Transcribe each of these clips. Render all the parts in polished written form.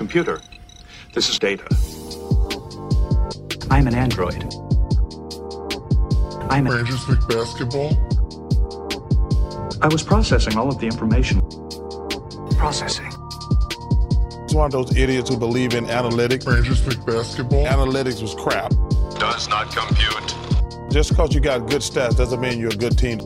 computer. This is data. I'm an android. Rangers pick basketball. I was processing all of the information. Processing. It's one of those idiots who believe in analytics. Rangers pick basketball. Analytics was crap. Does not compute. Just because you got good stats doesn't mean you're a good team.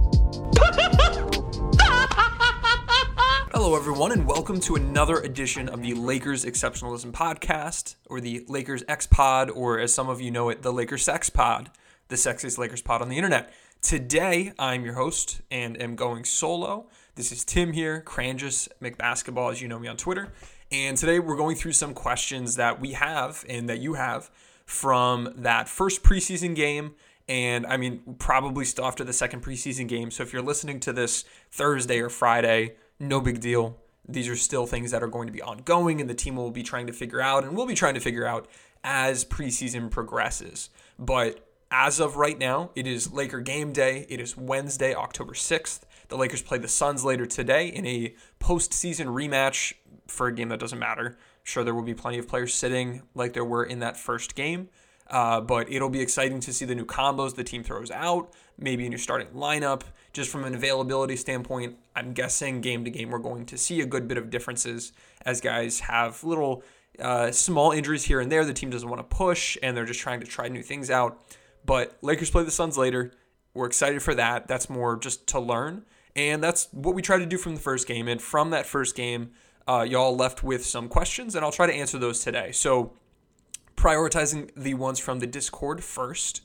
Hello, everyone, and welcome to another edition of the Lakers Exceptionalism Podcast, or the Lakers X Pod, or as some of you know it, the Lakers Sex Pod, the sexiest Lakers pod on the internet. Today, I'm your host and am going solo. This is Tim here, Crangus McBasketball, as you know me on Twitter. And today, we're going through some questions that we have and that you have from that first preseason game. And I mean, probably still after the second preseason game. So if you're listening to this Thursday or Friday, no big deal. These are still things that are going to be ongoing and the team will be trying to figure out and we'll be trying to figure out as preseason progresses. But as of right now, it is Laker game day. It is Wednesday, October 6th. The Lakers play the Suns later today in a postseason rematch for a game that doesn't matter. Sure, there will be plenty of players sitting like there were in that first game. But it'll be exciting to see the new combos the team throws out, maybe in your starting lineup. Just from an availability standpoint, I'm guessing game to game we're going to see a good bit of differences as guys have little small injuries here and there. The team doesn't want to push, and they're just trying to try new things out. But Lakers play the Suns later. We're excited for that. That's more just to learn, and that's what we tried to do from the first game. And from that first game, y'all left with some questions, and I'll try to answer those today. So prioritizing the ones from the Discord first.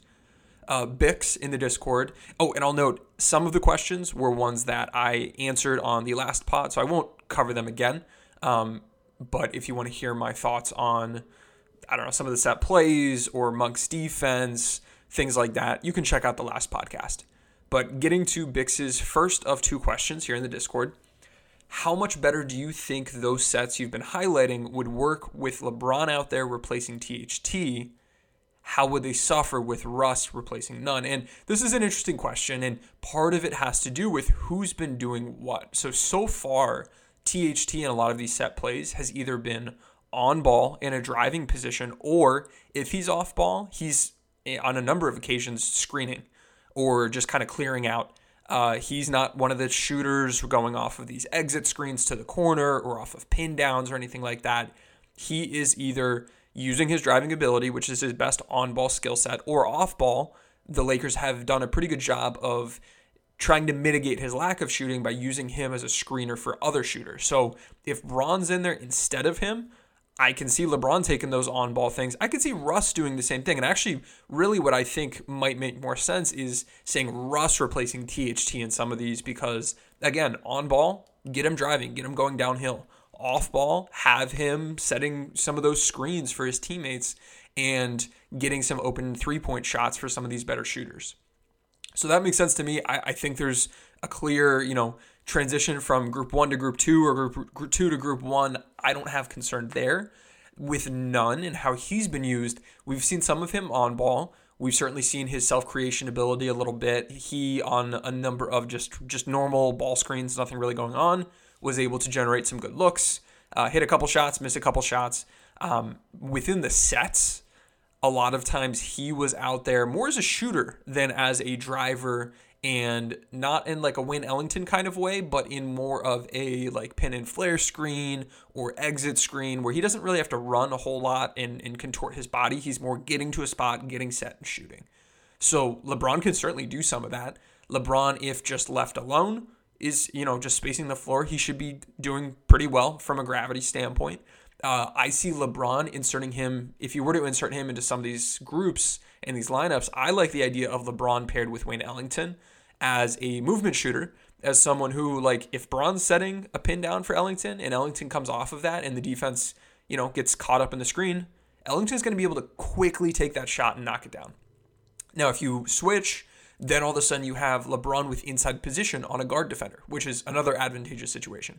Bix in the Discord. Oh, and I'll note, some of the questions were ones that I answered on the last pod, so I won't cover them again. But if you want to hear my thoughts on, I don't know, some of the set plays or Monk's defense, things like that, you can check out the last podcast. But getting to Bix's first of two questions here in the Discord, how much better do you think those sets you've been highlighting would work with LeBron out there replacing THT? How would they suffer with Russ replacing Nunn? And this is an interesting question, and part of it has to do with who's been doing what. So far, THT in a lot of these set plays has either been on ball in a driving position, or if he's off ball, he's on a number of occasions screening or just kind of clearing out. He's not one of the shooters going off of these exit screens to the corner or off of pin downs or anything like that. He is either using his driving ability, which is his best on-ball skill set, or off-ball. The Lakers have done a pretty good job of trying to mitigate his lack of shooting by using him as a screener for other shooters. So if Bron's in there instead of him, I can see LeBron taking those on-ball things. I can see Russ doing the same thing. And actually, really what I think might make more sense is saying Russ replacing THT in some of these because, again, on-ball, get him driving, get him going downhill. Off-ball, have him setting some of those screens for his teammates and getting some open three-point shots for some of these better shooters. So that makes sense to me. I think there's a clear, transition from group 1 to group 2 or group 2 to group 1. I don't have concern there. With Nunn and how he's been used, we've seen some of him on ball. We've certainly seen his self-creation ability a little bit. He, on a number of just normal ball screens, nothing really going on, was able to generate some good looks, hit a couple shots, miss a couple shots. Within the sets, a lot of times he was out there more as a shooter than as a driver, and not in like a Wayne Ellington kind of way, but in more of a like pin and flare screen or exit screen where he doesn't really have to run a whole lot and contort his body. He's more getting to a spot, getting set, and shooting. So LeBron can certainly do some of that. LeBron, if just left alone, is, just spacing the floor, he should be doing pretty well from a gravity standpoint. I see LeBron inserting him, if you were to insert him into some of these groups and these lineups, I like the idea of LeBron paired with Wayne Ellington as a movement shooter, as someone who, like, if Bron's setting a pin down for Ellington and Ellington comes off of that and the defense, gets caught up in the screen, Ellington's going to be able to quickly take that shot and knock it down. Now, if you switch, then all of a sudden you have LeBron with inside position on a guard defender, which is another advantageous situation.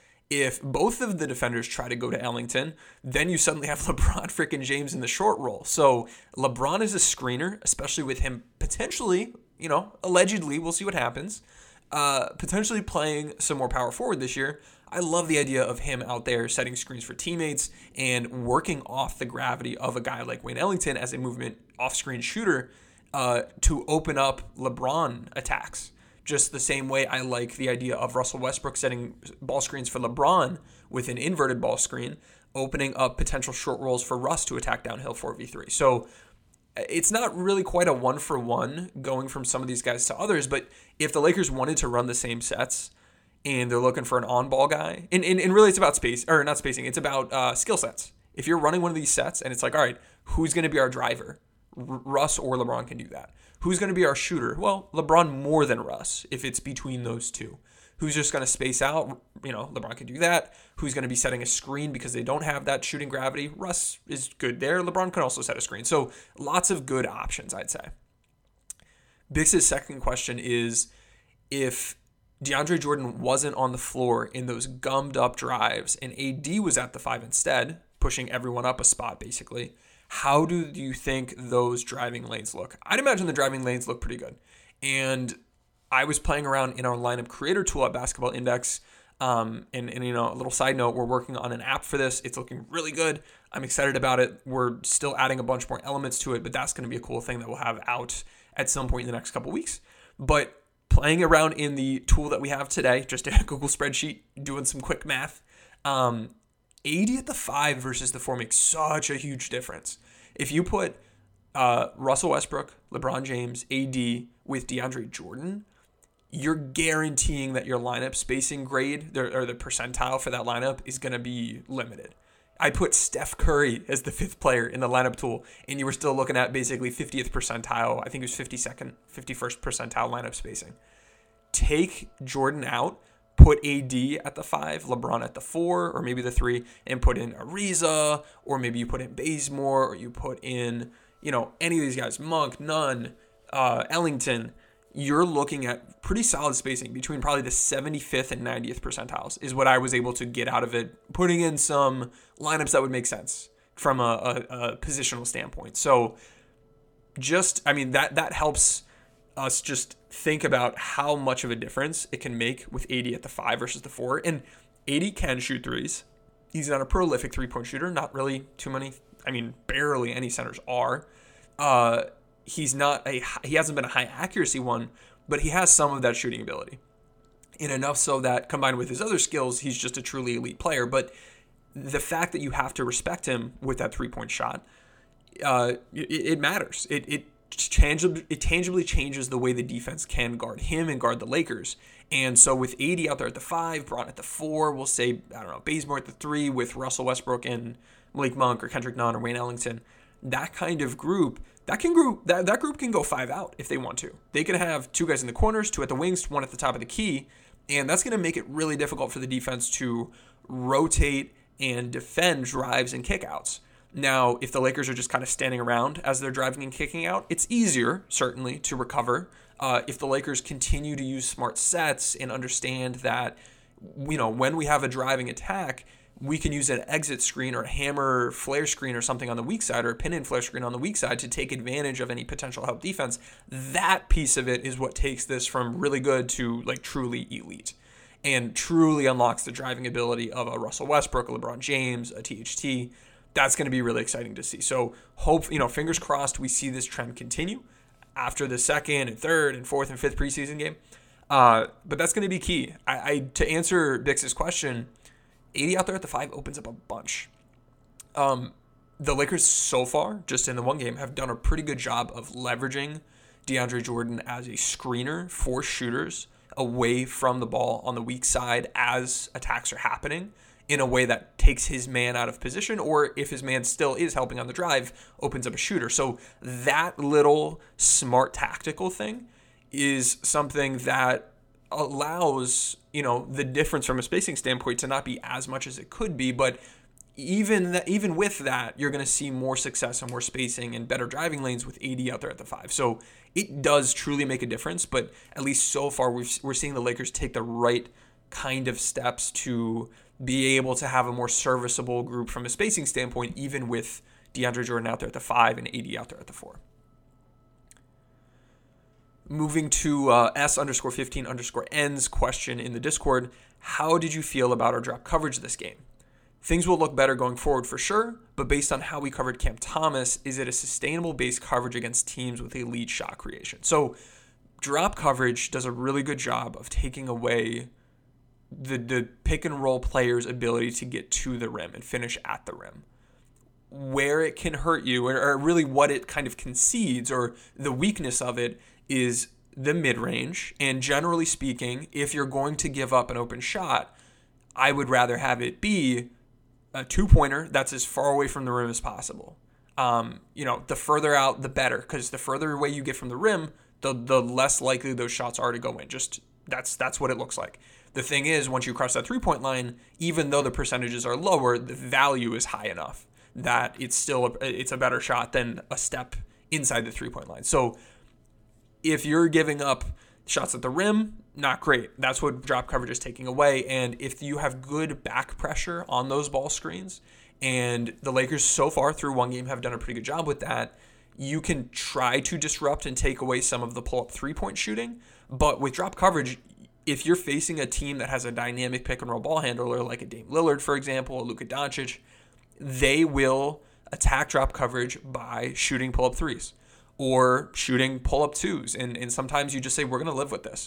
If both of the defenders try to go to Ellington, then you suddenly have LeBron freaking James in the short roll. So LeBron is a screener, especially with him potentially, allegedly, we'll see what happens, potentially playing some more power forward this year. I love the idea of him out there setting screens for teammates and working off the gravity of a guy like Wayne Ellington as a movement off-screen shooter to open up LeBron attacks. Just the same way I like the idea of Russell Westbrook setting ball screens for LeBron with an inverted ball screen, opening up potential short rolls for Russ to attack downhill 4v3. So it's not really quite a one-for-one going from some of these guys to others, but if the Lakers wanted to run the same sets and they're looking for an on-ball guy, and really it's about it's about skill sets. If you're running one of these sets and it's like, all right, who's going to be our driver? Russ or LeBron can do that. Who's going to be our shooter? Well, LeBron more than Russ if it's between those two. Who's just going to space out? LeBron can do that. Who's going to be setting a screen because they don't have that shooting gravity? Russ is good there. LeBron can also set a screen. So lots of good options, I'd say. Bix's second question is, if DeAndre Jordan wasn't on the floor in those gummed up drives and AD was at the 5 instead, pushing everyone up a spot basically, how do you think those driving lanes look? I'd imagine the driving lanes look pretty good. And I was playing around in our lineup creator tool at Basketball Index. And a little side note, we're working on an app for this. It's looking really good. I'm excited about it. We're still adding a bunch more elements to it, but that's going to be a cool thing that we'll have out at some point in the next couple weeks. But playing around in the tool that we have today, just a Google spreadsheet, doing some quick math, AD at the 5 versus the 4 makes such a huge difference. If you put Russell Westbrook, LeBron James, AD with DeAndre Jordan, you're guaranteeing that your lineup spacing grade or the percentile for that lineup is going to be limited. I put Steph Curry as the 5th player in the lineup tool, and you were still looking at basically 50th percentile. I think it was 51st percentile lineup spacing. Take Jordan out, put AD at the 5, LeBron at the 4, or maybe the 3, and put in Ariza, or maybe you put in Bazemore, or you put in, any of these guys, Monk, Nunn, Ellington. You're looking at pretty solid spacing between probably the 75th and 90th percentiles is what I was able to get out of it, putting in some lineups that would make sense from a positional standpoint. So that helps us just think about how much of a difference it can make with AD at the 5 versus the 4. And AD can shoot threes. He's not a prolific three-point shooter, not really too many. Barely any centers are. He hasn't been a high accuracy one, but he has some of that shooting ability. And enough so that combined with his other skills, he's just a truly elite player. But the fact that you have to respect him with that three-point shot, it matters. It tangibly changes the way the defense can guard him and guard the Lakers. And so with AD out there at the 5, Braun at the 4, we'll say, Bazemore at the 3 with Russell Westbrook and Malik Monk or Kendrick Nunn or Wayne Ellington, that kind of group, that group can go 5 out if they want to. They can have 2 guys in the corners, 2 at the wings, 1 at the top of the key, and that's going to make it really difficult for the defense to rotate and defend drives and kickouts. Now, if the Lakers are just kind of standing around as they're driving and kicking out, it's easier, certainly, to recover. If the Lakers continue to use smart sets and understand that, when we have a driving attack, we can use an exit screen or a hammer flare screen or something on the weak side or a pin-in flare screen on the weak side to take advantage of any potential help defense. That piece of it is what takes this from really good to truly elite and truly unlocks the driving ability of a Russell Westbrook, a LeBron James, a THT. That's going to be really exciting to see. So fingers crossed we see this trend continue after the 2nd and 3rd and 4th and 5th preseason game. But that's going to be key. To answer Bix's question, AD out there at the 5 opens up a bunch. The Lakers so far, just in the one game, have done a pretty good job of leveraging DeAndre Jordan as a screener for shooters away from the ball on the weak side as attacks are happening in a way that takes his man out of position, or if his man still is helping on the drive, opens up a shooter. So that little smart tactical thing is something that allows, the difference from a spacing standpoint to not be as much as it could be, but even with that, you're going to see more success and more spacing and better driving lanes with AD out there at the 5. So it does truly make a difference, but at least so far we're seeing the Lakers take the right kind of steps to be able to have a more serviceable group from a spacing standpoint, even with DeAndre Jordan out there at the 5 and AD out there at the 4. Moving to S_15_N's question in the Discord, how did you feel about our drop coverage this game? Things will look better going forward for sure, but based on how we covered Cam Thomas, is it a sustainable base coverage against teams with elite shot creation? So drop coverage does a really good job of taking away the pick and roll player's ability to get to the rim and finish at the rim. Where it can hurt you, or really what it kind of concedes, or the weakness of it, is the mid-range. And generally speaking, if you're going to give up an open shot, I would rather have it be a two-pointer that's as far away from the rim as possible. The further out, the better, because the further away you get from the rim, the less likely those shots are to go in. Just that's what it looks like. The thing is, once you cross that three-point line, even though the percentages are lower, the value is high enough that it's a better shot than a step inside the three-point line. So if you're giving up shots at the rim, not great. That's what drop coverage is taking away. And if you have good back pressure on those ball screens, and the Lakers so far through one game have done a pretty good job with that, you can try to disrupt and take away some of the pull-up three-point shooting. But with drop coverage, if you're facing a team that has a dynamic pick-and-roll ball handler, like a Dame Lillard, for example, or Luka Doncic, they will attack drop coverage by shooting pull-up threes or shooting pull-up twos. And sometimes you just say, we're going to live with this.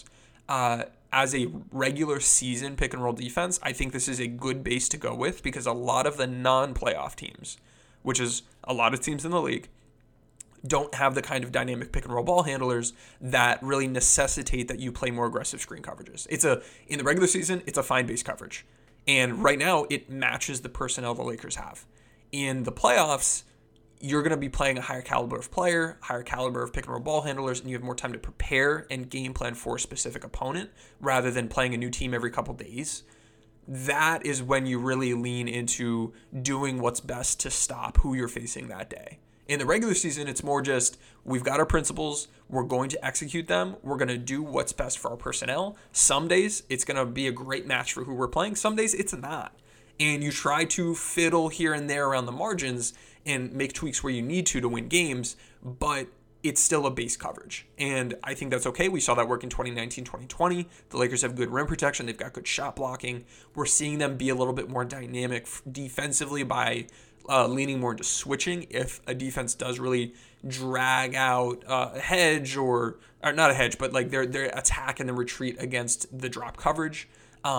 As a regular season pick-and-roll defense, I think this is a good base to go with, because a lot of the non-playoff teams, which is a lot of teams in the league, don't have the kind of dynamic pick-and-roll ball handlers that really necessitate that you play more aggressive screen coverages. In the regular season, it's a fine base coverage. And right now, it matches the personnel the Lakers have. In the playoffs, you're going to be playing a higher caliber of player, higher caliber of pick-and-roll ball handlers, and you have more time to prepare and game plan for a specific opponent rather than playing a new team every couple days. That is when you really lean into doing what's best to stop who you're facing that day. In the regular season, it's more just, we've got our principles, we're going to execute them, we're going to do what's best for our personnel. Some days, it's going to be a great match for who we're playing. Some days, it's not. And you try to fiddle here and there around the margins and make tweaks where you need to win games, but it's still a base coverage. And I think that's okay. We saw that work in 2019, 2020. The Lakers have good rim protection. They've got good shot blocking. We're seeing them be a little bit more dynamic defensively by leaning more into switching. If a defense does really drag out a hedge or not a hedge, but like their attack and then retreat against the drop coverage,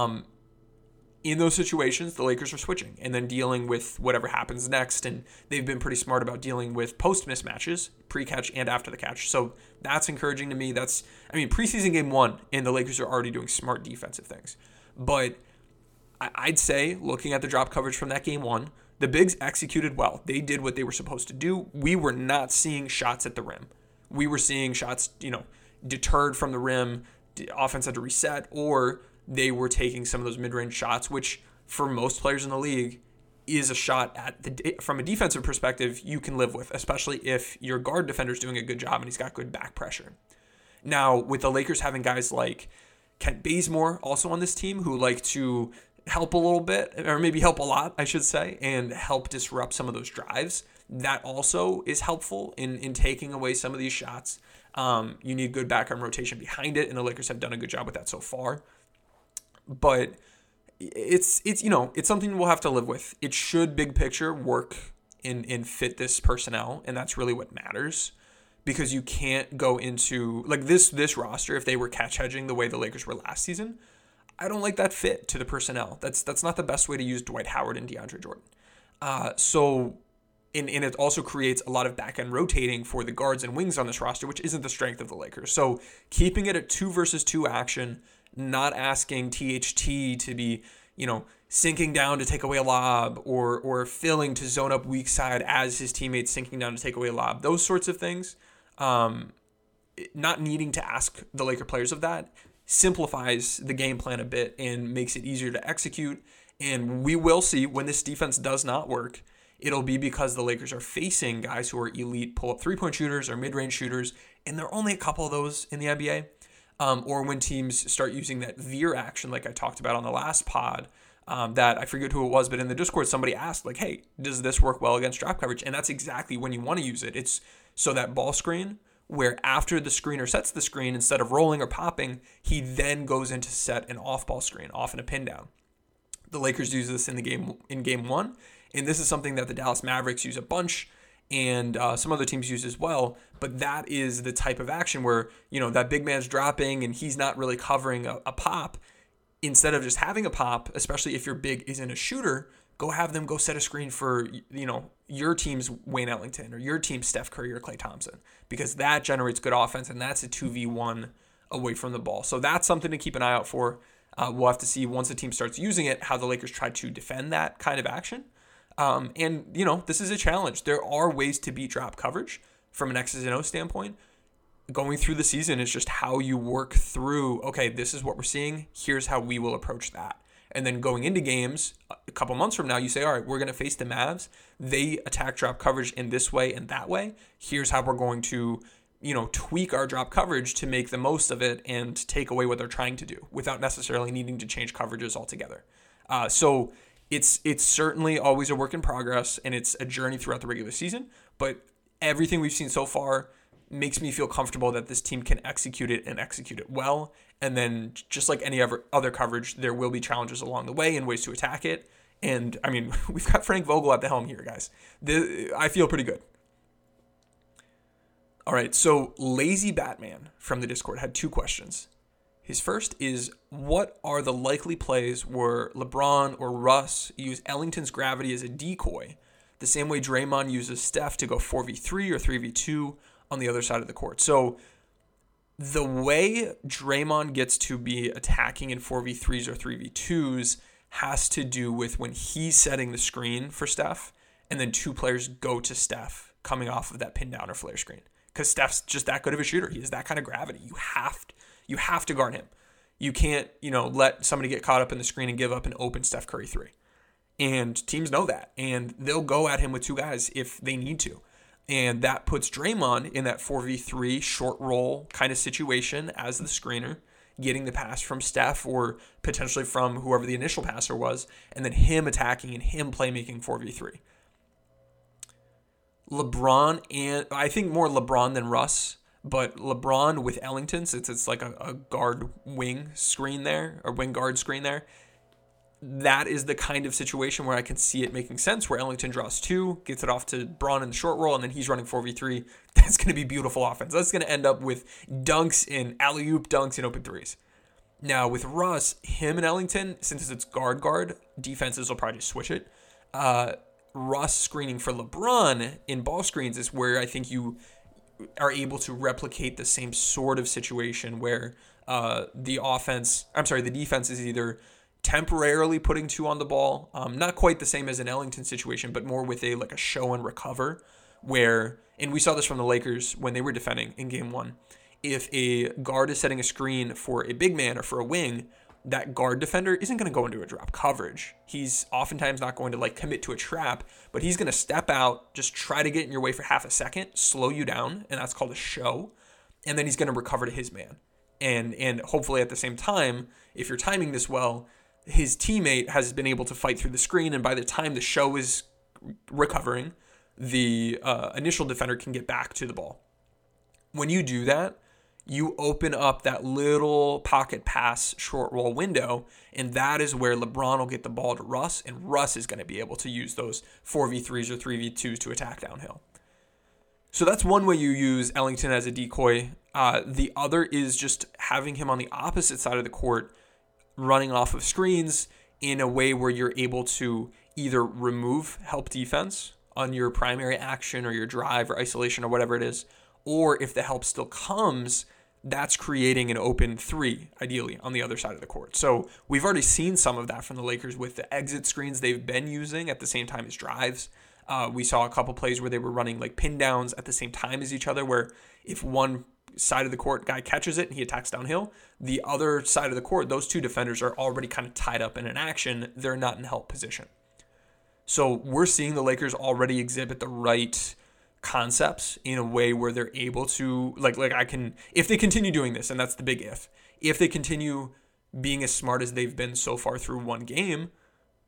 in those situations, the Lakers are switching and then dealing with whatever happens next. And they've been pretty smart about dealing with post mismatches, pre-catch and after the catch. So that's encouraging to me. Preseason game 1, and the Lakers are already doing smart defensive things. But I'd say, looking at the drop coverage from that game 1, the bigs executed well. They did what they were supposed to do. We were not seeing shots at the rim. We were seeing shots, deterred from the rim, offense had to reset, or they were taking some of those mid-range shots, which for most players in the league is a shot from a defensive perspective you can live with, especially if your guard defender's doing a good job and he's got good back pressure. Now, with the Lakers having guys like Kent Bazemore also on this team who like to help a little bit, or maybe help a lot, I should say, and help disrupt some of those drives, that also is helpful in taking away some of these shots. You need good background rotation behind it, and the Lakers have done a good job with that so far. But it's something we'll have to live with. It should, big picture, work and fit this personnel, and that's really what matters. Because you can't go into like this roster if they were catch hedging the way the Lakers were last season. I don't like that fit to the personnel. That's not the best way to use Dwight Howard and DeAndre Jordan. And it also creates a lot of back end rotating for the guards and wings on this roster, which isn't the strength of the Lakers. So keeping it a 2 versus 2 action, not asking THT to be, sinking down to take away a lob or filling to zone up weak side as his teammates sinking down to take away a lob. Those sorts of things, not needing to ask the Laker players of that, simplifies the game plan a bit and makes it easier to execute. And we will see when this defense does not work, it'll be because the Lakers are facing guys who are elite pull-up three-point shooters or mid-range shooters, and there are only a couple of those in the NBA. Or when teams start using that veer action like I talked about on the last pod, that I forget who it was, but in the Discord somebody asked, like, hey, does this work well against drop coverage? And that's exactly when you want to use it. It's so that ball screen where after the screener sets the screen, instead of rolling or popping, he then goes in to set an off-ball screen, often a pin down. The Lakers use this in game one, and this is something that the Dallas Mavericks use a bunch, and some other teams use as well. But that is the type of action where, that big man's dropping and he's not really covering a pop. Instead of just having a pop, especially if your big isn't a shooter, go have them go set a screen for, your team's Wayne Ellington or your team's Steph Curry or Klay Thompson, because that generates good offense, and that's a 2v1 away from the ball. So that's something to keep an eye out for. We'll have to see once the team starts using it, how the Lakers try to defend that kind of action. And this is a challenge. There are ways to beat drop coverage from an X's and O standpoint. Going through the season is just how you work through, okay, this is what we're seeing. Here's how we will approach that. And then going into games a couple months from now, you say, all right, we're going to face the Mavs. They attack drop coverage in this way and that way. Here's how we're going to, tweak our drop coverage to make the most of it and take away what they're trying to do without necessarily needing to change coverages altogether. So it's certainly always a work in progress, and it's a journey throughout the regular season. But everything we've seen so far makes me feel comfortable that this team can execute it and execute it well. And then just like any other coverage, there will be challenges along the way and ways to attack it. And, we've got Frank Vogel at the helm here, guys. I feel pretty good. All right, so Lazy Batman from the Discord had 2 questions. His first is, what are the likely plays where LeBron or Russ use Ellington's gravity as a decoy, the same way Draymond uses Steph to go 4v3 or 3v2 on the other side of the court? So the way Draymond gets to be attacking in 4v3s or 3v2s has to do with when he's setting the screen for Steph, and then 2 players go to Steph coming off of that pin down or flare screen. Because Steph's just that good of a shooter. He has that kind of gravity. You have to guard him. You can't, let somebody get caught up in the screen and give up an open Steph Curry 3. And teams know that. And they'll go at him with 2 guys if they need to. And that puts Draymond in that 4v3 short roll kind of situation as the screener, getting the pass from Steph or potentially from whoever the initial passer was, and then him attacking and him playmaking 4v3. LeBron, and I think more LeBron than Russ, but LeBron with Ellington, since it's like a guard wing screen there, or wing guard screen there, that is the kind of situation where I can see it making sense, where Ellington draws 2, gets it off to Braun in the short roll, and then he's running 4v3. That's going to be beautiful offense. That's going to end up with dunks and alley-oop dunks and open 3s. Now, with Russ, him and Ellington, since it's guard, defenses will probably just switch it. Russ screening for LeBron in ball screens is where I think you are able to replicate the same sort of situation where the defense is either temporarily putting 2 on the ball, not quite the same as an Ellington situation, but more with a show and recover where, and we saw this from the Lakers when they were defending in game 1, if a guard is setting a screen for a big man or for a wing, that guard defender isn't going to go into a drop coverage. He's oftentimes not going to commit to a trap, but he's going to step out, just try to get in your way for half a second, slow you down, and that's called a show. And then he's going to recover to his man. And hopefully at the same time, if you're timing this well, his teammate has been able to fight through the screen, and by the time the show is recovering, the initial defender can get back to the ball. When you do that, you open up that little pocket pass short roll window, and that is where LeBron will get the ball to Russ, and Russ is going to be able to use those 4v3s or 3v2s to attack downhill. So that's one way you use Ellington as a decoy. The other is just having him on the opposite side of the court, running off of screens in a way where you're able to either remove help defense on your primary action or your drive or isolation or whatever it is, or if the help still comes, that's creating an open 3, ideally, on the other side of the court. So we've already seen some of that from the Lakers with the exit screens they've been using at the same time as drives. We saw a couple plays where they were running pin downs at the same time as each other, where if one side of the court guy catches it and he attacks downhill, the other side of the court, those 2 defenders are already kind of tied up in an action. They're not in help position. So we're seeing the Lakers already exhibit the right concepts in a way where they're able to if they continue doing this, and that's the big if they continue being as smart as they've been so far through one game,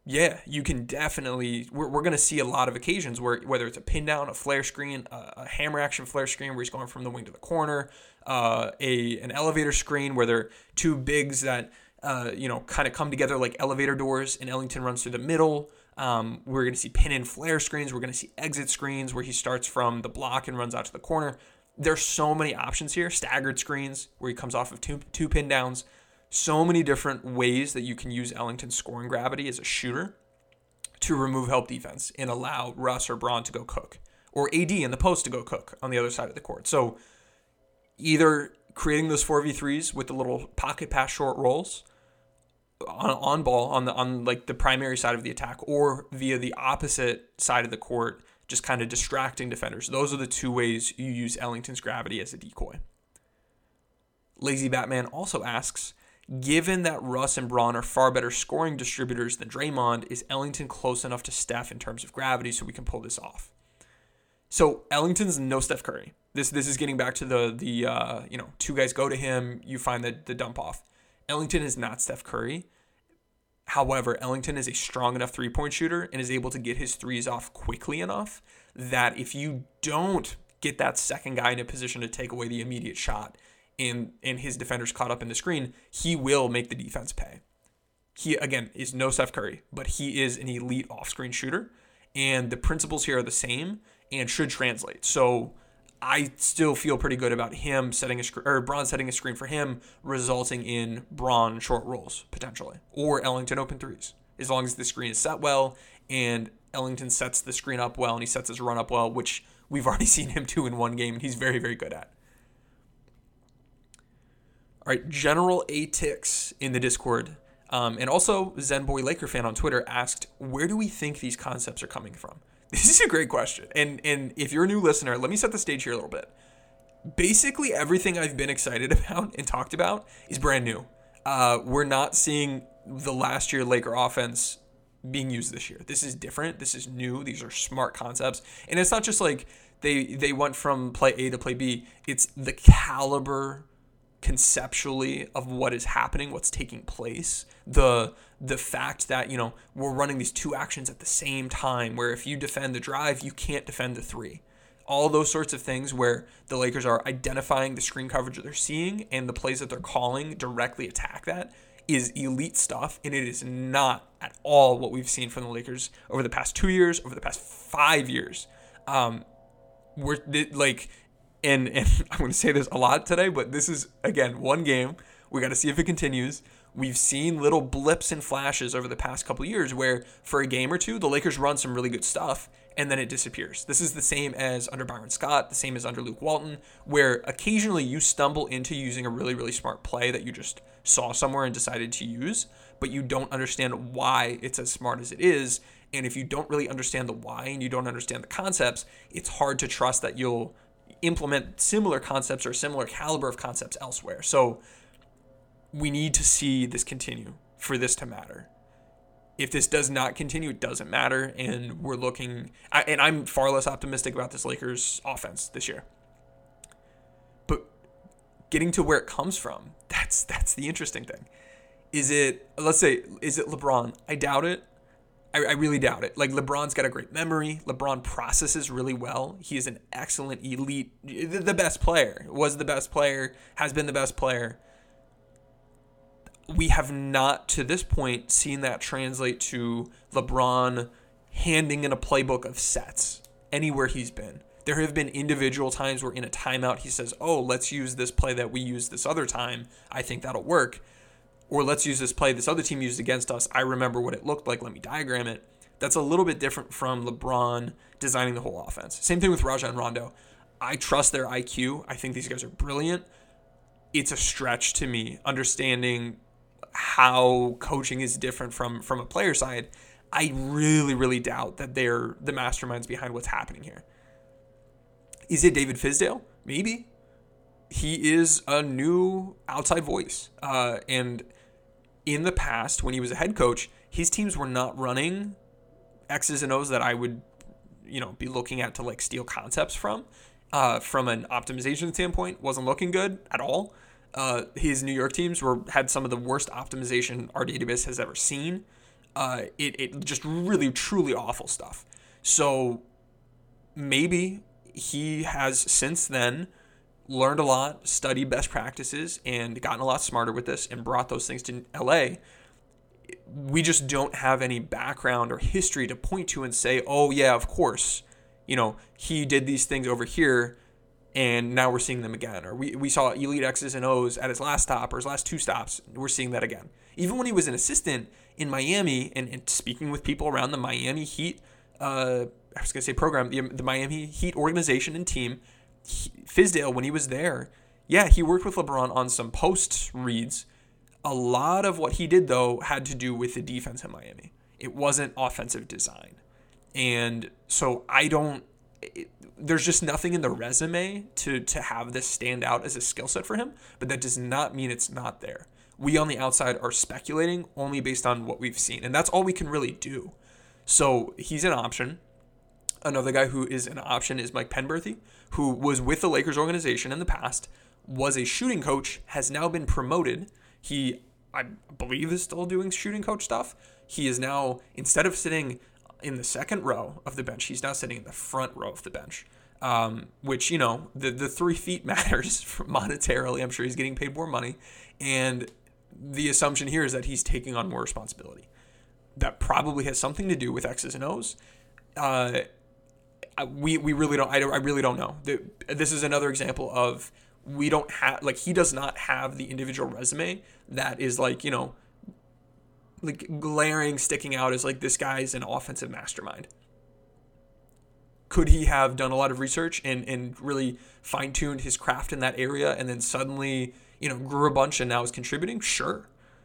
yeah, you can definitely, we're going to see a lot of occasions where, whether it's a pin down, a flare screen, a hammer action flare screen where he's going from the wing to the corner, an elevator screen where they're two bigs that, kind of come together like elevator doors and Ellington runs through the middle. We're going to see pin and flare screens. We're going to see exit screens where he starts from the block and runs out to the corner. There's so many options here. Staggered screens where he comes off of two pin downs. So many different ways that you can use Ellington's scoring gravity as a shooter to remove help defense and allow Russ or Braun to go cook, or AD in the post to go cook on the other side of the court. So either creating those 4v3s with the little pocket pass short rolls on ball on like the primary side of the attack, or via the opposite side of the court, just kind of distracting defenders. Those are the two ways you use Ellington's gravity as a decoy. Lazy Batman also asks, given that Russ and Braun are far better scoring distributors than Draymond, is Ellington close enough to Steph in terms of gravity so we can pull this off? So Ellington's no Steph Curry. This is getting back to the two guys go to him, you find the dump off. Ellington is not Steph Curry. However, Ellington is a strong enough three-point shooter and is able to get his threes off quickly enough that if you don't get that second guy in a position to take away the immediate shot, and his defenders caught up in the screen, he will make the defense pay. He, again, is no Steph Curry, but he is an elite off-screen shooter, and the principles here are the same and should translate. So I still feel pretty good about him Braun setting a screen for him, resulting in Braun short rolls, potentially, or Ellington open threes, as long as the screen is set well, and Ellington sets the screen up well, and he sets his run up well, which we've already seen him do in one game, and he's very, very good at. All right, General A-Tix in the Discord, and also Zenboy Laker fan on Twitter asked, where do we think these concepts are coming from? This is a great question. And if you're a new listener, let me set the stage here a little bit. Basically, everything I've been excited about and talked about is brand new. We're not seeing the last year Laker offense being used this year. This is different. This is new. These are smart concepts. And it's not just like they went from play A to play B. It's the caliber conceptually of what is happening, what's taking place, the fact that we're running these two actions at the same time, where if you defend the drive, you can't defend the three. All those sorts of things where the Lakers are identifying the screen coverage that they're seeing and the plays that they're calling directly attack that is elite stuff, and it is not at all what we've seen from the Lakers over the past 2 years, over the past 5 years. And I'm going to say this a lot today, but this is, again, one game. We got to see if it continues. We've seen little blips and flashes over the past couple of years where for a game or two, the Lakers run some really good stuff and then it disappears. This is the same as under Byron Scott, the same as under Luke Walton, where occasionally you stumble into using a really, really smart play that you just saw somewhere and decided to use, but you don't understand why it's as smart as it is. And if you don't really understand the why and you don't understand the concepts, it's hard to trust that you'll implement similar concepts or similar caliber of concepts elsewhere. So we need to see this continue for this to matter. If this does not continue, it doesn't matter. And we're looking, and I'm far less optimistic about this Lakers offense this year. But getting to where it comes from, that's the interesting thing. Is it LeBron? I doubt it. I really doubt it. Like, LeBron's got a great memory. LeBron processes really well. He is an excellent elite, the best player, was the best player, has been the best player. We have not, to this point, seen that translate to LeBron handing in a playbook of sets anywhere he's been. There have been individual times where in a timeout he says, oh, let's use this play that we used this other time. I think that'll work. Or let's use this play this other team used against us. I remember what it looked like. Let me diagram it. That's a little bit different from LeBron designing the whole offense. Same thing with Rajon Rondo. I trust their IQ. I think these guys are brilliant. It's a stretch to me understanding how coaching is different from a player side. I really, really doubt that they're the masterminds behind what's happening here. Is it David Fizdale? Maybe. He is a new outside voice. And in the past, when he was a head coach, his teams were not running X's and O's that I would, be looking at to like steal concepts from. From an optimization standpoint, wasn't looking good at all. His New York teams had some of the worst optimization our database has ever seen. It just really, truly awful stuff. So maybe he has since then learned a lot, studied best practices, and gotten a lot smarter with this and brought those things to LA. We just don't have any background or history to point to and say, oh yeah, of course, he did these things over here and now we're seeing them again. Or we saw Elite X's and O's at his last stop or his last 2 stops. We're seeing that again. Even when he was an assistant in Miami and speaking with people around the Miami Heat, program, the Miami Heat organization and team, Fizdale, when he was there, yeah, he worked with LeBron on some post reads. A lot of what he did, though, had to do with the defense in Miami. It wasn't offensive design. And so there's just nothing in the resume to have this stand out as a skill set for him, but that does not mean it's not there. We on the outside are speculating only based on what we've seen, and that's all we can really do. So he's an option. Another guy who is an option is Mike Penberthy, who was with the Lakers organization in the past, was a shooting coach, has now been promoted. He, I believe, is still doing shooting coach stuff. He is now, instead of sitting in the second row of the bench, he's now sitting in the front row of the bench, which, the 3 feet matters monetarily. I'm sure he's getting paid more money. And the assumption here is that he's taking on more responsibility. That probably has something to do with X's and O's. We really don't. I really don't know. This is another example of we don't have, he does not have the individual resume that is glaring, sticking out as this guy's an offensive mastermind. Could he have done a lot of research and really fine-tuned his craft in that area and then suddenly, grew a bunch and now is contributing? Sure.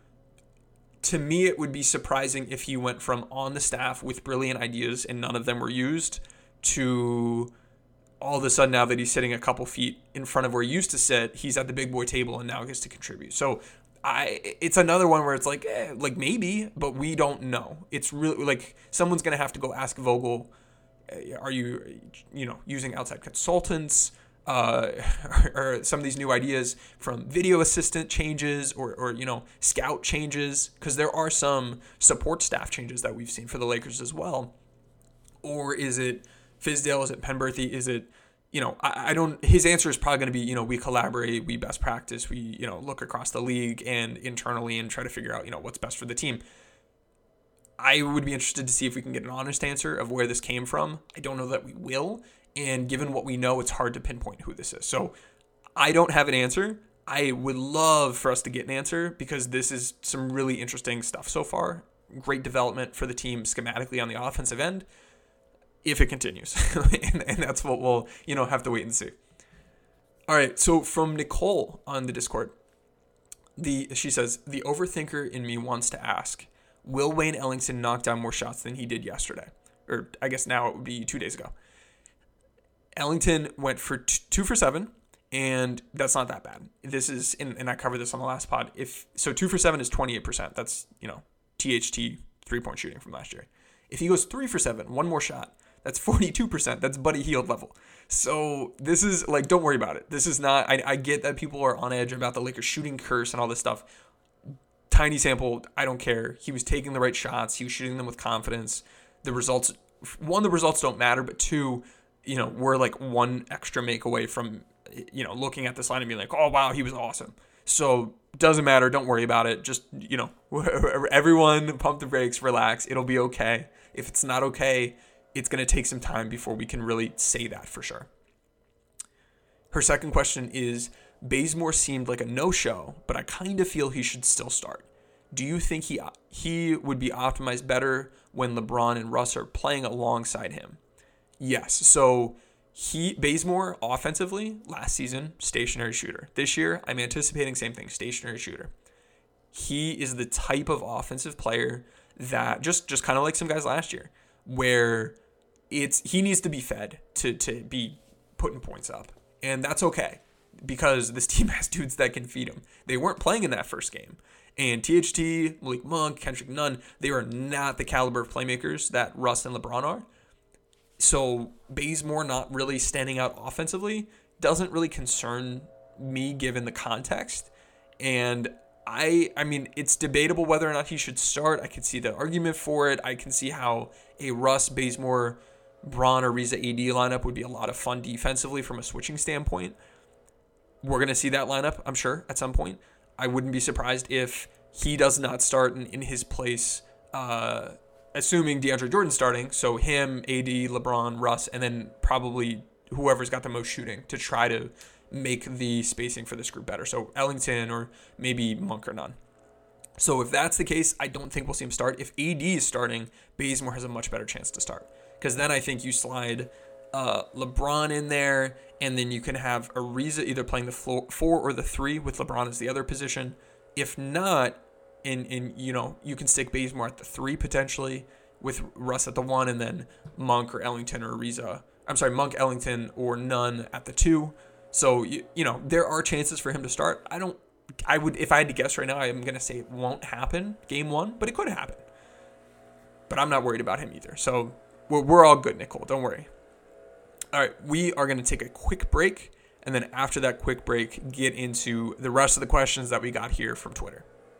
To me, it would be surprising if he went from on the staff with brilliant ideas and none of them were used to all of a sudden, now that he's sitting a couple feet in front of where he used to sit, he's at the big boy table and now gets to contribute. So it's another one where it's maybe, but we don't know. It's really someone's going to have to go ask Vogel, are you, using outside consultants, or some of these new ideas from video assistant changes or scout changes, because there are some support staff changes that we've seen for the Lakers as well. Or is it Fizdale? Is it Penberthy? Is it, I don't, his answer is probably going to be, we collaborate, we best practice, we, look across the league and internally and try to figure out, what's best for the team. I would be interested to see if we can get an honest answer of where this came from. I don't know that we will. And given what we know, it's hard to pinpoint who this is. So I don't have an answer. I would love for us to get an answer because this is some really interesting stuff so far. Great development for the team schematically on the offensive end, if it continues. and that's what we'll, have to wait and see. All right. So from Nicole on the Discord, she says, the overthinker in me wants to ask, will Wayne Ellington knock down more shots than he did yesterday? Or I guess now it would be 2 days ago. Ellington went for 2 for 7, and that's not that bad. This is, and I covered this on the last pod. 2 for 7 is 28%. That's, THT 3-point shooting from last year. If he goes 3 for 7, one more shot, that's 42%. That's Buddy Hield level. So this is don't worry about it. This is not, I get that people are on edge about the Lakers shooting curse and all this stuff. Tiny sample, I don't care. He was taking the right shots. He was shooting them with confidence. The results don't matter, but 2, we're one extra make away from, looking at this line and being oh, wow, he was awesome. So doesn't matter. Don't worry about it. Just, everyone pump the brakes, relax. It'll be okay. If it's not okay, it's going to take some time before we can really say that for sure. Her second question is, Bazemore seemed like a no-show, but I kind of feel he should still start. Do you think he would be optimized better when LeBron and Russ are playing alongside him? Yes. So Bazemore offensively last season, stationary shooter. This year, I'm anticipating same thing, stationary shooter. He is the type of offensive player that just kind of like some guys last year, where he needs to be fed to be putting points up, and that's okay because this team has dudes that can feed him. They weren't playing in that first game. And THT, Malik Monk, Kendrick Nunn, they are not the caliber of playmakers that Russ and LeBron are. So Bazemore not really standing out offensively doesn't really concern me given the context. And I mean, it's debatable whether or not he should start. I can see the argument for it. I can see how a Russ, Bazemore, Bron, or Ariza AD lineup would be a lot of fun defensively from a switching standpoint. We're going to see that lineup, I'm sure, at some point. I wouldn't be surprised if he does not start and in his place, assuming DeAndre Jordan's starting, so him, AD, LeBron, Russ, and then probably whoever's got the most shooting to try to make the spacing for this group better. So Ellington or maybe Monk or none. So if that's the case, I don't think we'll see him start. If AD is starting, Bazemore has a much better chance to start. Because then I think you slide LeBron in there, and then you can have Ariza either playing the 4 or the 3 with LeBron as the other position. If not, you can stick Bazemore at the 3 potentially with Russ at the 1, and then Monk or Ellington or Ariza. Monk, Ellington, or none at the 2. So, there are chances for him to start. If I had to guess right now, I'm going to say it won't happen game 1, but it could happen. But I'm not worried about him either. So, we're all good, Nicole. Don't worry. All right, we are going to take a quick break, and then after that quick break, get into the rest of the questions that we got here from Twitter.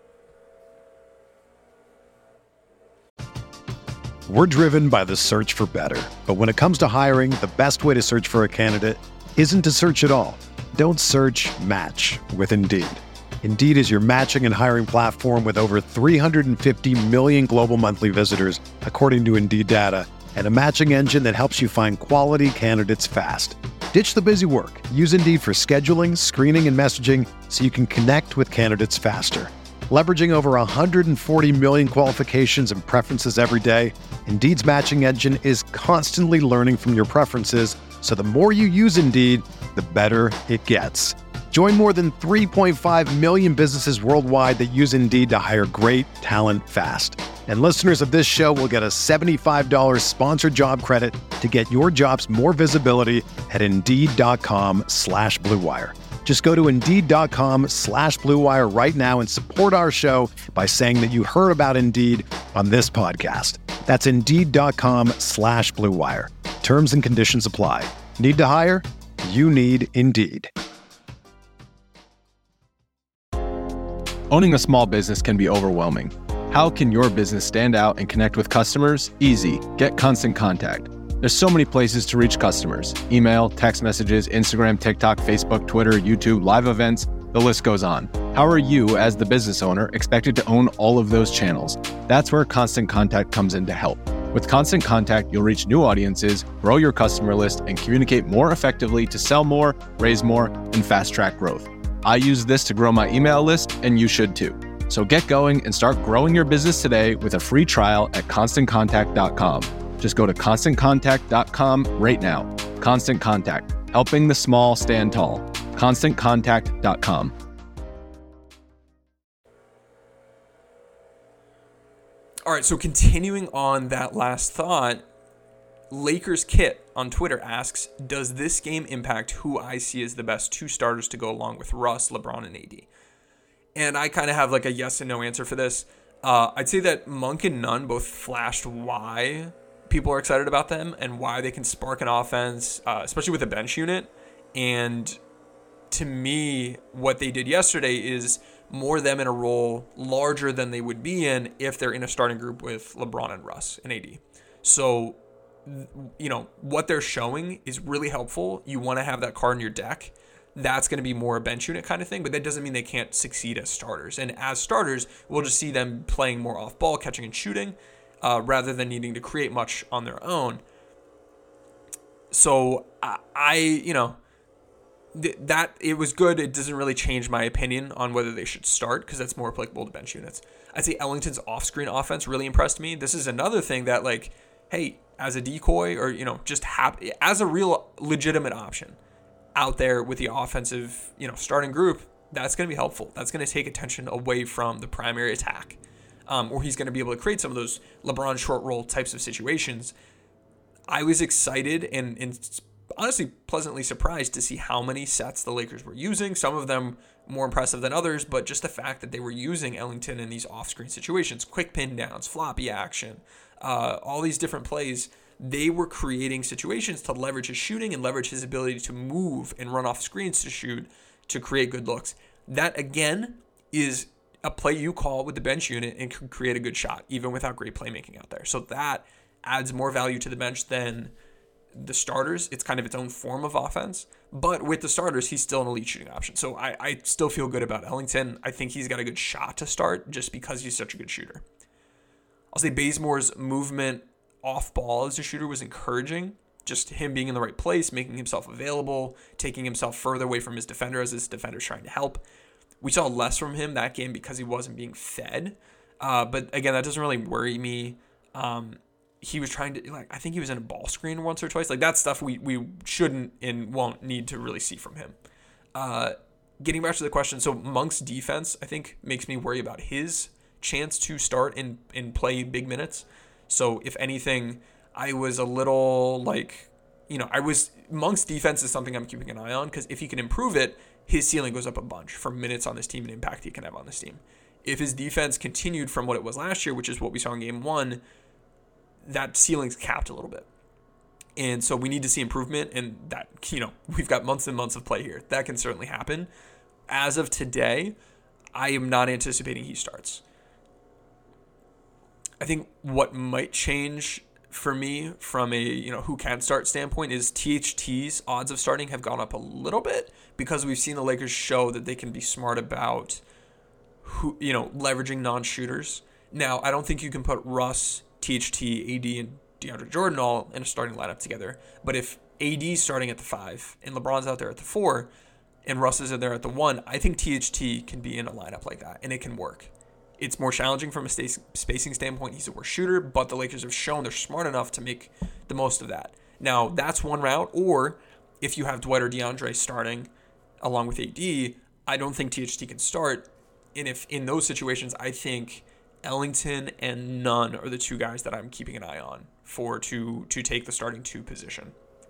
We're driven by the search for better. But when it comes to hiring, the best way to search for a candidate isn't to search at all. Don't search, match with Indeed. Indeed is your matching and hiring platform with over 350 million global monthly visitors, according to Indeed data, and a matching engine that helps you find quality candidates fast. Ditch the busy work. Use Indeed for scheduling, screening, and messaging so you can connect with candidates faster. Leveraging over 140 million qualifications and preferences every day, Indeed's matching engine is constantly learning from your preferences, so the more you use Indeed, the better it gets. Join more than 3.5 million businesses worldwide that use Indeed to hire great talent fast. And listeners of this show will get a $75 sponsored job credit to get your jobs more visibility at Indeed.com/Blue Wire. Just go to Indeed.com/Blue Wire right now and support our show by saying that you heard about Indeed on this podcast. That's Indeed.com/Blue Wire. Terms and conditions apply. Need to hire? You need Indeed. Owning a small business can be overwhelming. How can your business stand out and connect with customers? Easy. Get Constant Contact. There's so many places to reach customers. Email, text messages, Instagram, TikTok, Facebook, Twitter, YouTube, live events, the list goes on. How are you, as the business owner, expected to own all of those channels? That's where Constant Contact comes in to help. With Constant Contact, you'll reach new audiences, grow your customer list, and communicate more effectively to sell more, raise more, and fast-track growth. I use this to grow my email list, and you should too. So get going and start growing your business today with a free trial at ConstantContact.com. Just go to ConstantContact.com right now. Constant Contact, helping the small stand tall. ConstantContact.com. All right, so continuing on that last thought, Lakers Kit on Twitter asks, does this game impact who I see as the best 2 starters to go along with Russ, LeBron, and AD? And I kind of have like a yes and no answer for this. I'd say that Monk and Nunn both flashed why people are excited about them and why they can spark an offense, especially with a bench unit. And to me, what they did yesterday is more them in a role larger than they would be in if they're in a starting group with LeBron and Russ and AD. So, what they're showing is really helpful. You want to have that card in your deck. That's going to be more a bench unit kind of thing, but that doesn't mean they can't succeed as starters. And as starters, we'll just see them playing more off ball, catching and shooting, rather than needing to create much on their own. So that it was good. It doesn't really change my opinion on whether they should start because that's more applicable to bench units. I'd say Ellington's off-screen offense really impressed me. This is another thing that, like, hey, as a decoy or, just as a real legitimate option out there with the offensive, starting group, that's going to be helpful. That's going to take attention away from the primary attack, or he's going to be able to create some of those LeBron short roll types of situations. I was excited and honestly pleasantly surprised to see how many sets the Lakers were using. Some of them more impressive than others, but just the fact that they were using Ellington in these off-screen situations, quick pin downs, floppy action, all these different plays, they were creating situations to leverage his shooting and leverage his ability to move and run off screens to shoot to create good looks. That, again, is a play you call with the bench unit and can create a good shot, even without great playmaking out there. So that adds more value to the bench than the starters. It's kind of its own form of offense. But with the starters, he's still an elite shooting option. So I still feel good about Ellington. I think he's got a good shot to start just because he's such a good shooter. I'll say Bazemore's movement off ball as a shooter was encouraging. Just him being in the right place, making himself available, taking himself further away from his defender as his defender's trying to help. We saw less from him that game because he wasn't being fed. But again, that doesn't really worry me. He was trying to, I think he was in a ball screen once or twice. That stuff we shouldn't and won't need to really see from him. Getting back to the question, so Monk's defense, I think, makes me worry about his chance to start and play big minutes. So if anything, I was a little Monk's defense is something I'm keeping an eye on, because if he can improve it, his ceiling goes up a bunch for minutes on this team and impact he can have on this team. If his defense continued from what it was last year, which is what we saw in game 1, that ceiling's capped a little bit. And so we need to see improvement, and that, we've got months and months of play here. That can certainly happen. As of today, I am not anticipating he starts. I think what might change for me from a who can start standpoint is THT's odds of starting have gone up a little bit, because we've seen the Lakers show that they can be smart about leveraging non-shooters. Now, I don't think you can put Russ, THT, AD, and DeAndre Jordan all in a starting lineup together. But if AD's starting at the 5 and LeBron's out there at the 4 and Russ is in there at the 1, I think THT can be in a lineup like that and it can work. It's more challenging from a spacing standpoint. He's a worse shooter, but the Lakers have shown they're smart enough to make the most of that. Now, that's one route. Or if you have Dwight or DeAndre starting along with AD, I don't think THT can start. And if in those situations, I think Ellington and Nunn are the two guys that I'm keeping an eye on to take the starting 2 position.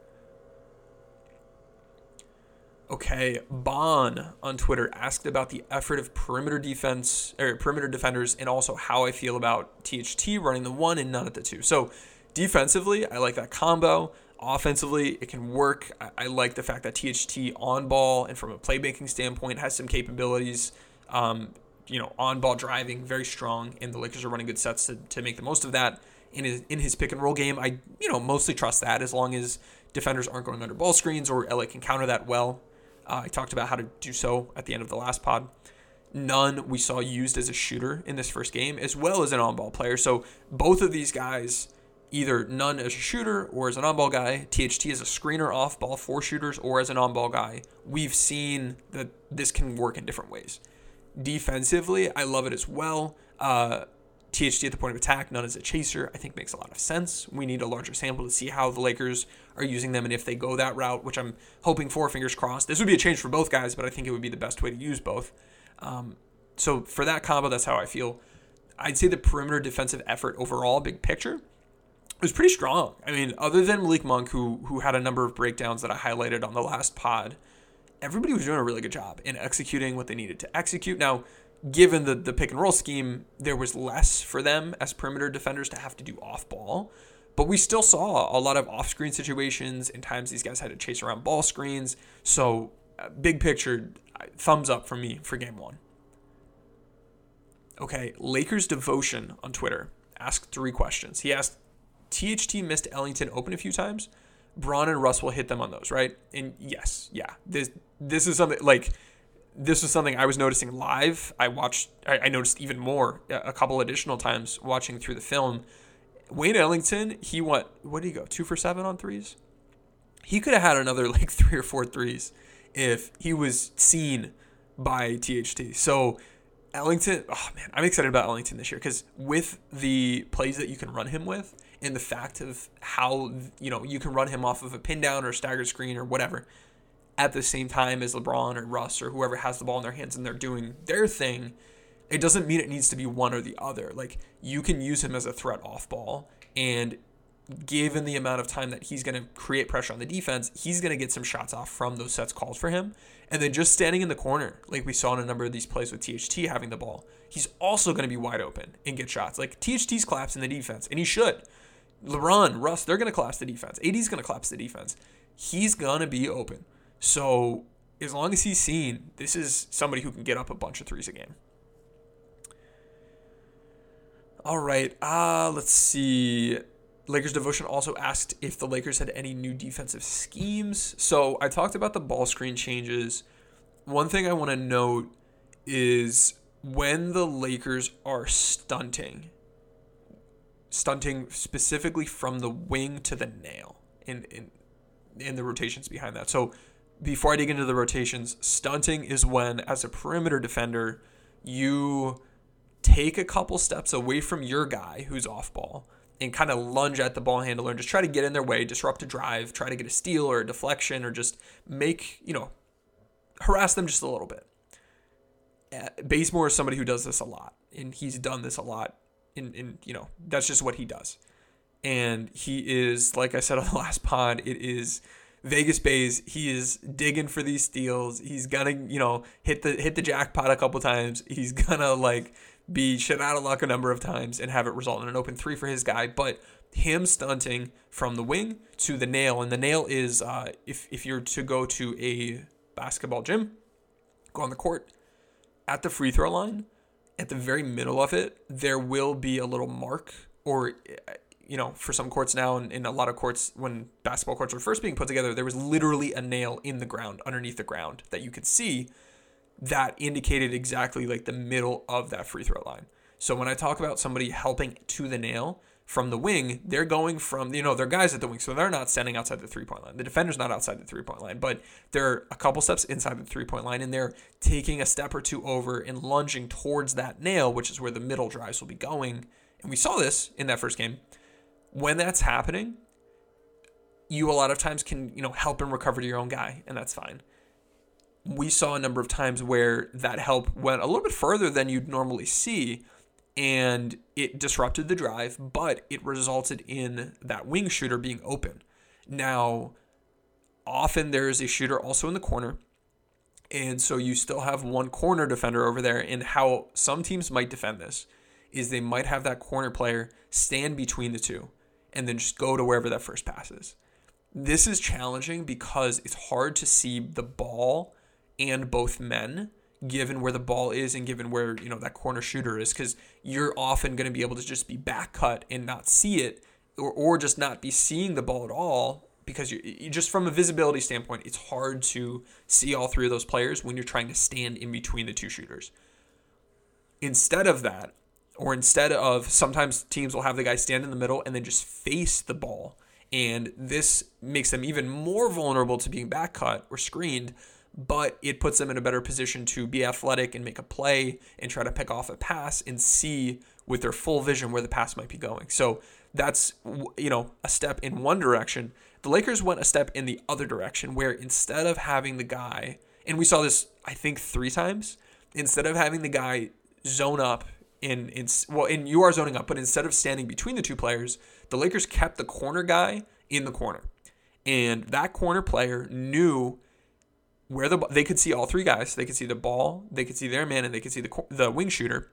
Okay, Bon on Twitter asked about the effort of perimeter defenders, and also how I feel about THT running the 1 and Nunn at the 2. So defensively, I like that combo. Offensively, it can work. I like the fact that THT on ball and from a playmaking standpoint has some capabilities. On ball driving, very strong, and the Lakers are running good sets to make the most of that. In his pick and roll game, I mostly trust that as long as defenders aren't going under ball screens or LA can counter that well. I talked about how to do so at the end of the last pod. Nunn we saw used as a shooter in this first game as well as an on-ball player. So both of these guys, either Nunn as a shooter or as an on-ball guy, THT as a screener off-ball for shooters or as an on-ball guy, we've seen that this can work in different ways. Defensively, I love it as well. THT at the point of attack, Nunn as a chaser, I think makes a lot of sense. We need a larger sample to see how the Lakers are using them and if they go that route, which I'm hoping for, fingers crossed. This would be a change for both guys, but I think it would be the best way to use both. So for that combo, that's how I feel. I'd say the perimeter defensive effort overall, big picture, was pretty strong. I mean, other than Malik Monk, who had a number of breakdowns that I highlighted on the last pod, everybody was doing a really good job in executing what they needed to execute. Now, given the pick and roll scheme, there was less for them as perimeter defenders to have to do off ball, but we still saw a lot of off screen situations, and times these guys had to chase around ball screens. So big picture, thumbs up for me for game 1. Okay, Lakers Devotion on Twitter asked 3 questions. He asked, THT missed Ellington open a few times. Bron and Russ will hit them on those, right? And yes, yeah. This is something this was something I was noticing live. I noticed even more a couple additional times watching through the film. Wayne Ellington, what did he go? 2 for 7 on threes? He could have had another 3 or 4 threes if he was seen by THT. So Ellington, oh man, I'm excited about Ellington this year, because with the plays that you can run him with and the fact of how, you can run him off of a pin down or a staggered screen or whatever at the same time as LeBron or Russ or whoever has the ball in their hands and they're doing their thing, it doesn't mean it needs to be one or the other. You can use him as a threat off ball, and given the amount of time that he's going to create pressure on the defense, he's going to get some shots off from those sets called for him. And then just standing in the corner, like we saw in a number of these plays with THT having the ball, he's also going to be wide open and get shots. THT's collapsing the defense, and he should. LeBron, Russ, they're going to collapse the defense. AD's going to collapse the defense. He's going to be open. So as long as he's seen, this is somebody who can get up a bunch of threes a game. All right. Let's see. Lakers Devotion also asked if the Lakers had any new defensive schemes. So I talked about the ball screen changes. One thing I want to note is when the Lakers are stunting specifically from the wing to the nail in the rotations behind that. So before I dig into the rotations, stunting is when, as a perimeter defender, you take a couple steps away from your guy who's off ball and kind of lunge at the ball handler and just try to get in their way, disrupt a drive, try to get a steal or a deflection, or just harass them just a little bit. Bazemore is somebody who does this a lot, and he's done this a lot. That's just what he does. And he is, like I said on the last pod, it is Vegas Bays. He is digging for these steals. He's gonna, hit the jackpot a couple times. He's gonna be shit out of luck a number of times and have it result in an open three for his guy. But him stunting from the wing to the nail, and the nail is if you're to go to a basketball gym, go on the court, at the free throw line, at the very middle of it, there will be a little mark, or for some courts now, and in a lot of courts, when basketball courts were first being put together, there was literally a nail in the ground, underneath the ground, that you could see that indicated exactly the middle of that free throw line. So when I talk about somebody helping to the nail from the wing, they're going from, they're guys at the wing, so they're not standing outside the three-point line. The defender's not outside the three-point line, but they're a couple steps inside the three-point line, and they're taking a step or two over and lunging towards that nail, which is where the middle drives will be going. And we saw this in that first game. When that's happening, you a lot of times can, help and recover to your own guy, and that's fine. We saw a number of times where that help went a little bit further than you'd normally see, and it disrupted the drive, but it resulted in that wing shooter being open. Now, often there is a shooter also in the corner, and so you still have one corner defender over there, and how some teams might defend this is they might have that corner player stand between the two and then just go to wherever that first pass is. This is challenging because it's hard to see the ball and both men, given where the ball is and given where, that corner shooter is, because you're often going to be able to just be back cut and not see it, or just not be seeing the ball at all, because you just from a visibility standpoint, it's hard to see all three of those players when you're trying to stand in between the two shooters. Instead of that, sometimes teams will have the guy stand in the middle and then just face the ball, and this makes them even more vulnerable to being back cut or screened, but it puts them in a better position to be athletic and make a play and try to pick off a pass and see with their full vision where the pass might be going. So that's, a step in one direction. The Lakers went a step in the other direction, where instead of having the guy, and we saw this, I think, 3 times, instead of having the guy zone up and you are zoning up, but instead of standing between the two players, the Lakers kept the corner guy in the corner. And that corner player knew where they could see all three guys. They could see the ball, they could see their man, and they could see the wing shooter.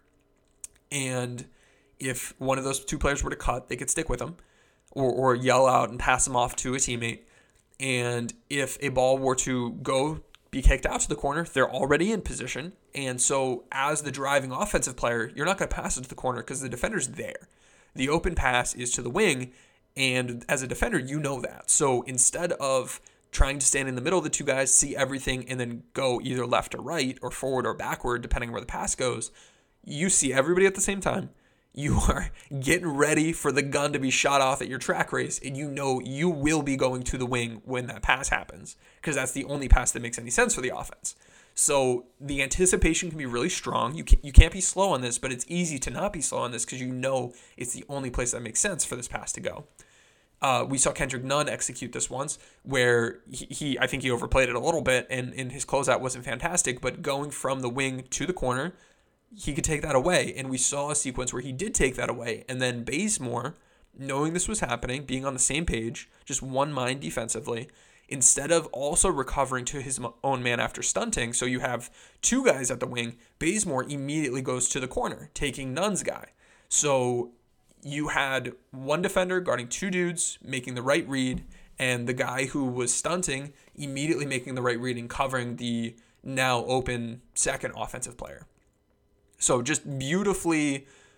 And if one of those two players were to cut, they could stick with them or yell out and pass them off to a teammate. And if a ball were to be kicked out to the corner, they're already in position. And so as the driving offensive player, you're not going to pass it to the corner because the defender's there. The open pass is to the wing, and as a defender, you know that. So instead of trying to stand in the middle of the two guys, see everything, and then go either left or right or forward or backward, depending on where the pass goes, you see everybody at the same time. You are getting ready for the gun to be shot off at your track race, and you know you will be going to the wing when that pass happens, because that's the only pass that makes any sense for the offense. So the anticipation can be really strong. You can't be slow on this, but it's easy to not be slow on this because you know it's the only place that makes sense for this pass to go. We saw Kendrick Nunn execute this once where I think he overplayed it a little bit, and his closeout wasn't fantastic, but going from the wing to the corner, he could take that away. And we saw a sequence where he did take that away. And then Bazemore, knowing this was happening, being on the same page, just one mind defensively, instead of also recovering to his own man after stunting, so you have two guys at the wing, Bazemore immediately goes to the corner, taking Nunn's guy. So you had one defender guarding two dudes, making the right read, and the guy who was stunting immediately making the right read and covering the now open second offensive player. So just beautifully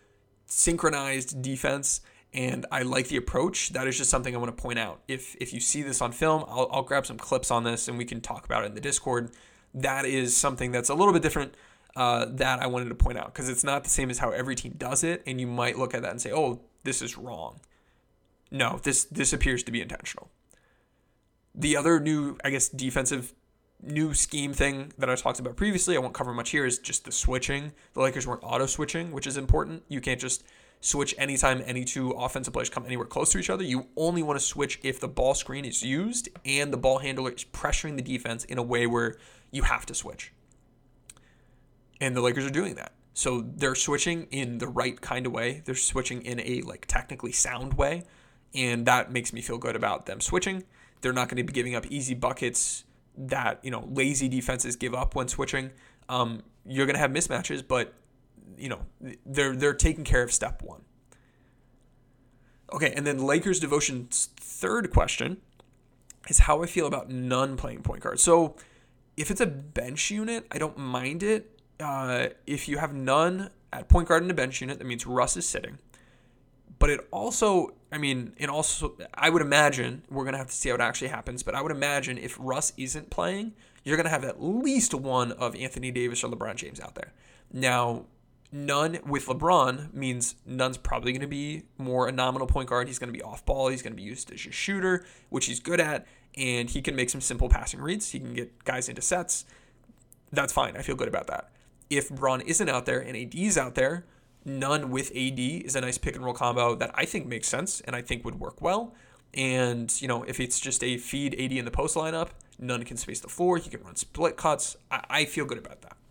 synchronized defense, and I like the approach. That is just something I want to point out. If you see this on film, I'll grab some clips on this and we can talk about it in the Discord. That is something that's a little bit different that I wanted to point out, because it's not the same as how every team does it, and you might look at that and say, oh, this is wrong. No, this appears to be intentional. The other new, I guess, defensive new scheme thing that I talked about previously, I won't cover much here, is just the switching. The Lakers weren't auto-switching, which is important. You can't just switch anytime any two offensive players come anywhere close to each other. You only want to switch if the ball screen is used and the ball handler is pressuring the defense in a way where you have to switch. And the Lakers are doing that. So they're switching in the right kind of way. They're switching in a technically sound way. And that makes me feel good about them switching. They're not going to be giving up easy buckets that, lazy defenses give up when switching. You're going to have mismatches, but, they're taking care of step one. Okay, and then Lakers Devotion's third question is how I feel about Nunn playing point guard. So if it's a bench unit, I don't mind it. If you have Nunn at point guard in a bench unit, that means Russ is sitting. But I would imagine, we're going to have to see how it actually happens, but I would imagine if Russ isn't playing, you're going to have at least one of Anthony Davis or LeBron James out there. Now, Nunn with LeBron means Nunn's probably going to be more a nominal point guard. He's going to be off ball. He's going to be used as a shooter, which he's good at, and he can make some simple passing reads. He can get guys into sets. That's fine. I feel good about that. If Bron isn't out there and AD's out there, Nunn with AD is a nice pick and roll combo that I think makes sense and I think would work well. And, if it's just a feed AD in the post lineup, Nunn can space the floor. He can run split cuts. I feel good about that.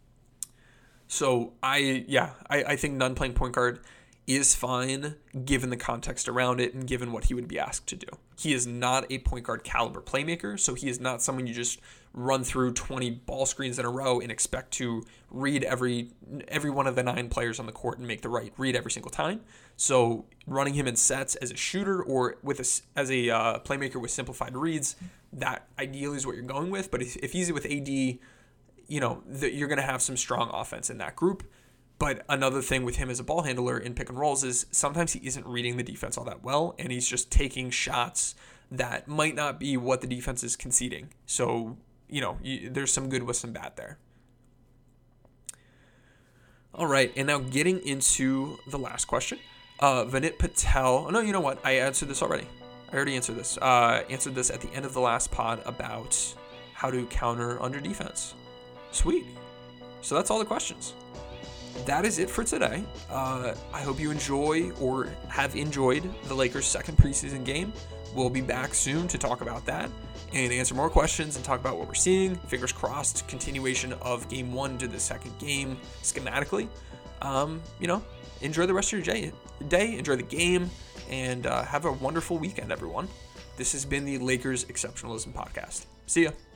So I think Nunn playing point guard is fine given the context around it and given what he would be asked to do. He is not a point guard caliber playmaker, so he is not someone you just run through 20 ball screens in a row and expect to read every one of the 9 players on the court and make the right read every single time. So running him in sets as a shooter or as a playmaker with simplified reads, that ideally is what you're going with. But if he's with AD, you're going to have some strong offense in that group. But another thing with him as a ball handler in pick and rolls is sometimes he isn't reading the defense all that well, and he's just taking shots that might not be what the defense is conceding. So, there's some good with some bad there. All right, and now getting into the last question. Vinit Patel. Oh, no, you know what? I answered this already. I already answered this. Answered this at the end of the last pod about how to counter under defense. Sweet. So that's all the questions. That is it for today. I hope you enjoy or have enjoyed the Lakers' second preseason game. We'll be back soon to talk about that and answer more questions and talk about what we're seeing. Fingers crossed, continuation of game 1 to the second game schematically. Enjoy the rest of your day, enjoy the game, and have a wonderful weekend, everyone. This has been the Lakers Exceptionalism Podcast. See ya.